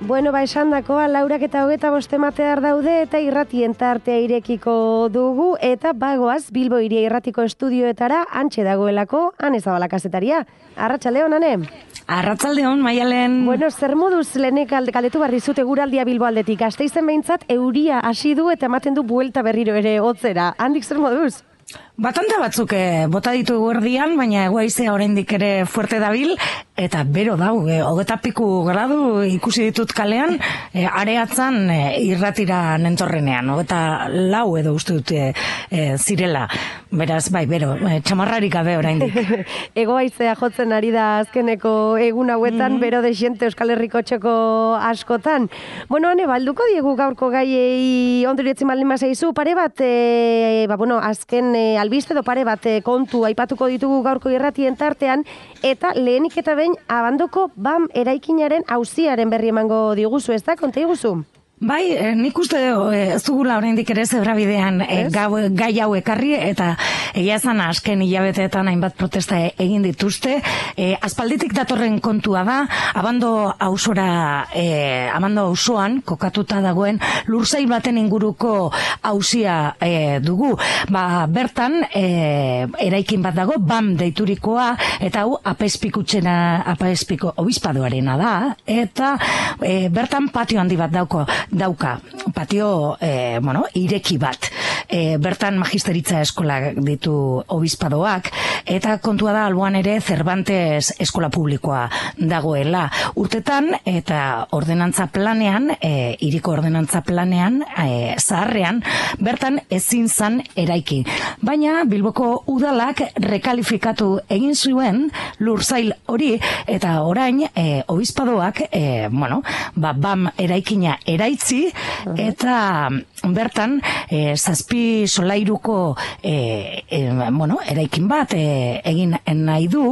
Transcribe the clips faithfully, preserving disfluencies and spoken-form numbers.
Bueno, ba, esan dakoa, laurak eta hogeta bostematear daude eta irratien tartea irekiko dugu eta bagoaz Bilbo Hiria Irratiko estudioetara antxe dagoelako Ane Zabala kazetaria. Arratsaldeon, Ane? Arratsaldeon, Maialen. Bueno, zer moduz lehenik galdetu barri zute guraldia Bilbo aldetik. Gasteizen behintzat euria hasi du eta ematen du buelta berriro ere hotzera. Handik zer moduz? Batanta batzuk eh, bota ditugu erdian, baina egoaizea oraindik ere fuerte dabil, eta bero dau, eh, hogeta piku gradu ikusi ditut kalean, eh, areatzan eh, irratira nentorrenean, hogeta lau edo uste dut eh, eh, zirela, beraz, bai, bero, eh, txamarrarik gabe oraindik. Egoaizea jotzen ari da azkeneko egun hauetan, mm-hmm. bero desiente Euskal Herriko txoko askotan. Bueno, Ane, balduko diegu gaurko gaiei ondorioetzen baldin bazaizu, pare bat, e, ba, bueno, azken e, albiste do pare bat e, kontu aipatuko ditugu gaurko irratien tartean, eta lehenik eta behin abandoko B A M eraikinaren auziaren berri emango diguzu, ez da? Konta iguzu? Bai, eh, nik uste eh, ez dugula oraindik ere zebrabidean eh, gai hau ekarri, eta egia esan azken hilabeteetan hainbat protesta egin dituzte. Eh, aspalditik datorren kontua da, abando auzora, eh, abando auzoan kokatuta dagoen lursail baten inguruko auzia eh, dugu. Ba, bertan eh, eraikin bat dago, B A M deiturikoa, eta hau apezpikutsena, apezpiko obispadoarena da, eta eh, bertan patio handi bat dauko. dauka, patio eh, bueno, ireki bat. E, bertan magisteritza eskola ditu obispadoak, eta kontua da alboan ere Cervantes eskola publikoa dagoela. Urtetan eta ordenantza planean, e, hiriko ordenantza planean, e, zaharrean, bertan ezin zan eraiki. Baina Bilboko udalak rekalifikatu egin zuen lursail hori, eta orain e, obispadoak, e, bueno, ba, B A M eraikina eraitzi, eta bertan e, zazpi solairuko e, e, bueno, eraikin bat e, egin nahi du,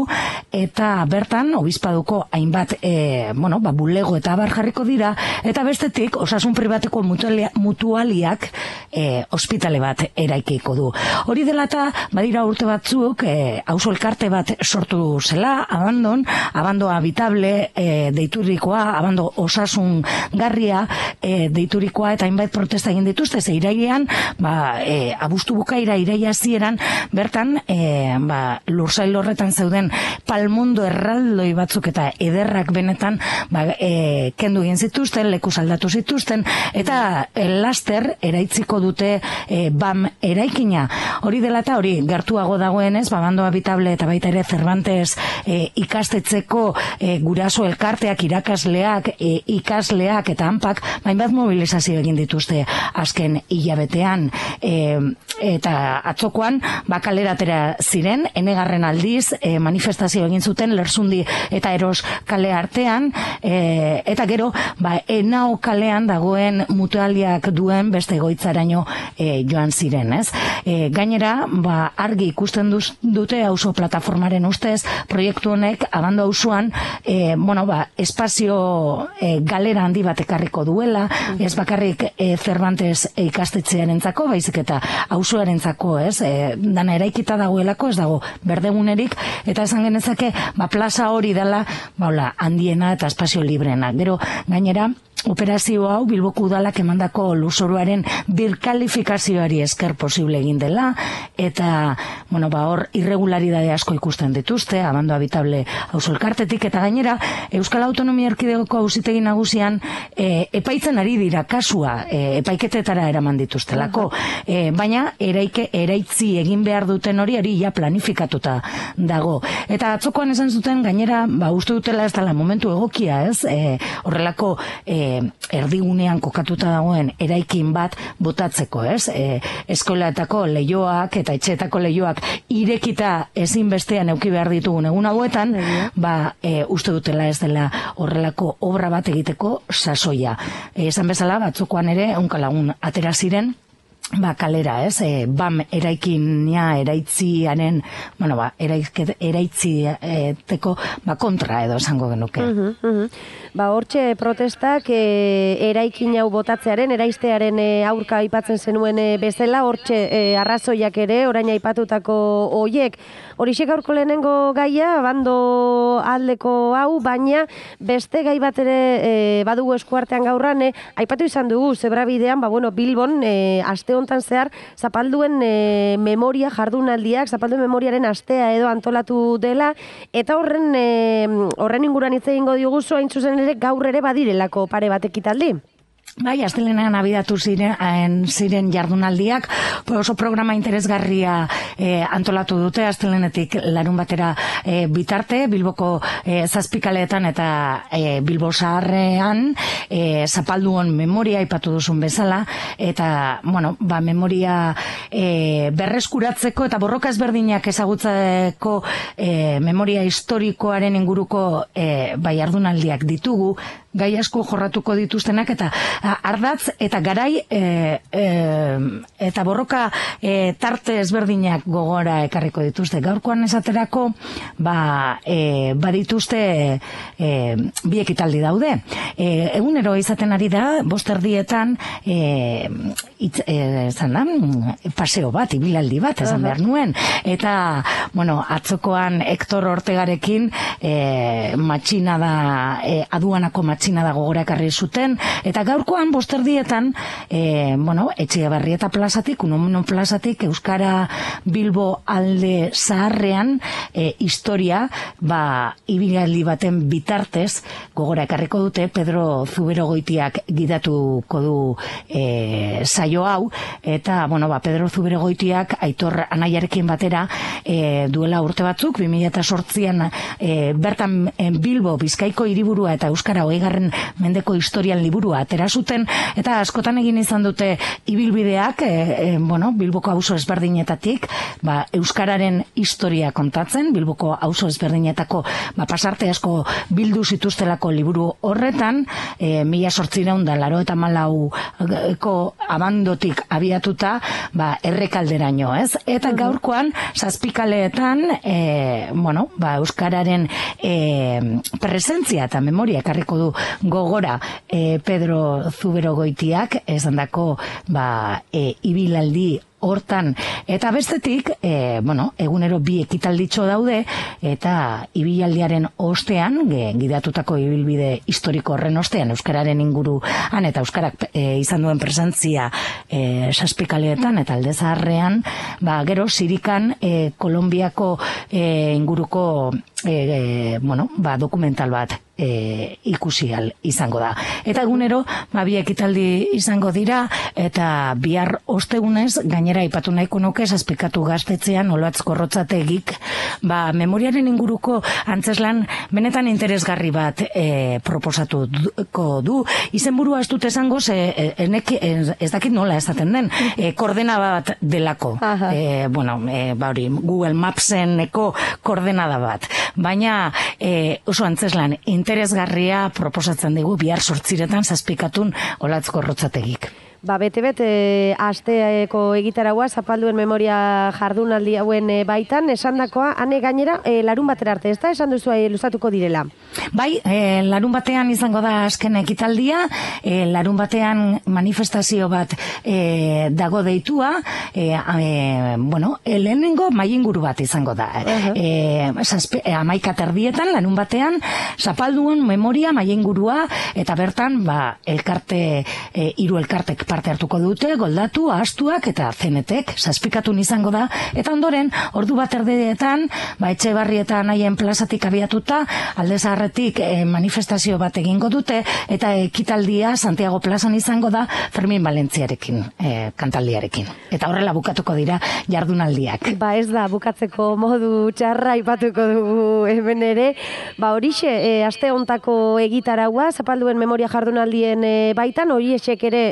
eta bertan obispaduko hainbat e, bueno, ba, bulego eta abar jarriko dira, eta bestetik osasun pribateko mutualia, mutualiak e, ospitale bat eraikiko du. Hori dela eta badira urte batzuk e, auzo elkarte bat sortu zela, abandon, abando habitable e, deiturikoa, abando osasun garria e, deiturikoa, eta hainbat protesta egin dituzte, ze irailean, ba, E, abustu bukaira iraia zieran, bertan e, ba, lursail horretan zeuden palmondo erraldoi batzuk eta ederrak benetan ba, e, kendu egin zituzten, leku saldatu zituzten, eta e, laster eraitziko dute e, B A M eraikina. Hori dela eta hori gertuago dagoenez, ba, abando habitable eta baita ere Cervantes e, ikastetzeko e, guraso elkarteak, irakasleak, e, ikasleak eta hanpak, bainbat mobilizazio egin dituzte azken hilabetean. E, eta atzokoan bakaleratera ziren, enegarren aldiz e, manifestazio egin zuten Lersundi eta Eros kale artean, e, eta gero ba, Enao kalean dagoen mutualiak duen beste egoitzaraino e, joan ziren, ez? E, gainera, ba, argi ikusten duz, dute auzo plataformaren ustez, proiektu honek abando auzoan e, bueno, ba, espazio e, galera handi bat ekarriko duela, ez bakarrik e, Cervantes e, ikastetxearentzako, baizik eta auzoarentzako, ez? E, dana eraikita dagoelako, ez dago berdegunerik, eta esan genezake, ba, plaza hori dela, ba, hola, handiena eta espazio librena. Gero, gainera, operazio hau Bilboko udalak emandako lurzoruaren birkalifikazioari esker posible egin dela, eta, bueno, ba, hor irregularidade asko ikusten dituzte, abando habitable auzo elkartetik, eta gainera, Euskal Autonomia Erkidegoko auzitegi nagusian e, epaitzen ari dira kasua, e, epaiketetara eraman dituztelako, e, baina eraike, eraitzi egin behar duten hori hori ja planifikatuta dago. Eta atzokoan esan zuten, gainera, ba, uste dutela ez dela momentu egokia, ez? E, horrelako e, erdigunean kokatuta dagoen eraikin bat botatzeko, ez? E, eskolatako leioak eta etxeetako leioak irekita ezin bestean eduki behar ditugun egun hauetan, ba, e, uste dutela ez dela horrelako obra bat egiteko sasoia. E, esan bezala, batzukoan ere, ehunka lagun atera ziren, ba, kalera, ez? E, B A M eraikinia eraitziaren, bueno, ba, eraitzieteko ba, kontra edo esango genuke. Uh -huh, uh -huh. ba, hortxe protestak e, eraikin hau botatzearen, eraiztearen e, aurka aipatzen zenuen e, bezala, hortxe e, arrazoiak ere, orain aipatutako hoiek. Horixe gaurko lehenengo gaia, bando aldeko hau, baina beste gai bat ere e, badugu eskuartean gaurran, e, aipatu izan dugu, zebrabidean, ba, bueno, Bilbon, e, aste hontan zehar, zapalduen e, memoria jardunaldiak, zapalduen memoriaren astea edo antolatu dela, eta horren e, horren inguruan hitz egingo diguzu, hain zuzen ere gaur ere badirelako pare bat ekitaldi. Bai, astelenean abidatu ziren, ziren jardunaldiak, oso programa interesgarria eh, antolatu dute, astelenetik larun batera eh, bitarte, Bilboko eh, zazpikaleetan eta eh, Bilbo Zaharrean, eh, zapalduon memoria aipatu duzun bezala, eta, bueno, ba, memoria eh, berreskuratzeko eta borroka ezberdinak ezagutzeko eh, memoria historikoaren inguruko eh, bai jardunaldiak ditugu, gai asko jorratuko dituztenak eta ardatz eta garai e, e, eta borroka e, tarte ezberdinak gogora ekarriko dituzte. Gaurkoan esaterako ba, e, badituzte e, bi ekitaldi daude. E, egunero izaten ari da, bost erdietan e, itz, e, zan da, paseo bat, ibilaldi bat, esan behar nuen. Eta, bueno, atzokoan Hector Ortegarekin e, matxina da, e, aduanako matxina txina da gogora ekarri zuten, eta gaurkoan bosterdietan, e, bueno, Etxebarrieta plazatik, Unamuno plazatik, Euskara Bilbo alde zaharrean, e, historia, ba, ibilaldi baten bitartez, gogora ekarriko dute, Pedro Zuberogoitiak gidatuko du e, saio hau, eta, bueno, ba, Pedro Zuberogoitiak Aitor Anaiarekin batera, e, duela urte batzuk, bi mila zortzian, e, bertan e, Bilbo, Bizkaiko hiriburua eta Euskara hogeigarren mendeko historian liburua atera zuten, eta askotan egin izan dute ibilbideak, e, e, bueno, Bilboko auzo ezberdinetatik, ba, euskararen historia kontatzen, Bilboko auzo ezberdinetako ba, pasarte asko bildu zituztelako liburu horretan, e, mila zortziehun eta laurogeita hamalauko abandotik abiatuta, ba, errekalderaino, ez? Eta gaurkoan, zazpikaleetan, e, bueno, ba, euskararen e, presentzia eta memoria ekarriko du gogora e, Pedro Zuberogoitiak esandako ba, e, ibilaldi hortan, eta bestetik, e, bueno, egunero bi ekitalditxo daude, eta ibilaldiaren ostean, ge, gidatutako ibilbide historiko horren ostean, euskararen inguruan, eta euskarak e, izan duen presentzia e, saspikaleetan, eta alde zaharrean, ba, gero, sirikan, e, Kolombiako e, inguruko e, e, bueno, ba, dokumental bat e, ikusial izango da. Eta egunero, ba, bi ekitaldi izango dira, eta bihar ostegunez, gainera aipatu nahiko nuke zazpikatu gaztetzean Oloatz Korrotzategik, ba, memoriaren inguruko antzeslan benetan interesgarri bat e, proposatuko du. Izenburua ez dut esango, ze, enek, ez dakit nola esaten den, e, koordenada bat delako. E, bueno, e, ba, hori, Google Mapseneko koordenada bat. Baina e, oso antzeslan interesgarria proposatzen dugu bihar sortziretan zazpikatun Oloatz Korrotzategik. Ba, bete-bete asteeko egitaragua, zapalduen memoria jardunaldi hauen baitan, esandakoa, ane gainera, e, larun batera arte, ez da, esan duzu e, luzatuko direla? Bai, e, larun batean izango da azken ekitaldia, e, larun batean manifestazio bat e, dago deitua, e, e, bueno, lehenengo mailinguru bat izango da. Uh-huh. e, zazpe, e, amaika terdietan, larun batean, zapalduen memoria mailingurua, eta bertan, ba, elkarte, e, hiru elkartek parte hartuko dute, Goldatu, Ahastuak eta Zenetek, zazpikatun izango da, eta ondoren, ordu bat erdietan, ba, Etxebarrieta Anaien plazatik abiatuta, alde zaharretik eh, manifestazio bat egingo dute, eta ekitaldia Santiago plazan izango da, Fermin Valentziarekin, eh, kantaldiarekin. Eta horrela bukatuko dira jardunaldiak. Ba, ez da, bukatzeko modu txarra ipatuko dugu hemen ere. Ba, horixe, e, aste hontako egitaragua, zapalduen memoria jardunaldien e, baitan, hori esek ere e,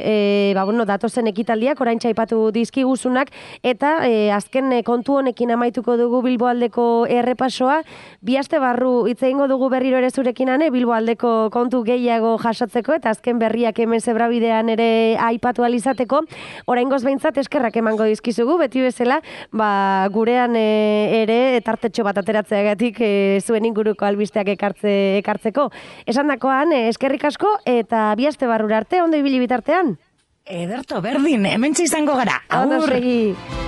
e, ba, bueno, datozen ekitaldiak, orain txaipatu dizkiguzunak, eta e, azken e, kontu honekin amaituko dugu Bilboaldeko errepasoa, bi aste barru hitz egingo dugu berriro ere zurekin ane, Bilboaldeko kontu gehiago jasotzeko, eta azken berriak hemen zebrabidean ere aipatu alizateko, oraingoz behintzat eskerrak emango dizkizugu, beti bezala, ba, gurean e, ere tartetxo bat ateratzeagatik e, zuen inguruko albisteak ekartze, ekartzeko. Esan dakoan, e, eskerrik asko, eta bi aste barrura arte, ondo ibili bitartean? Ederto, berdin, hementxe izango gara. Ondo segi.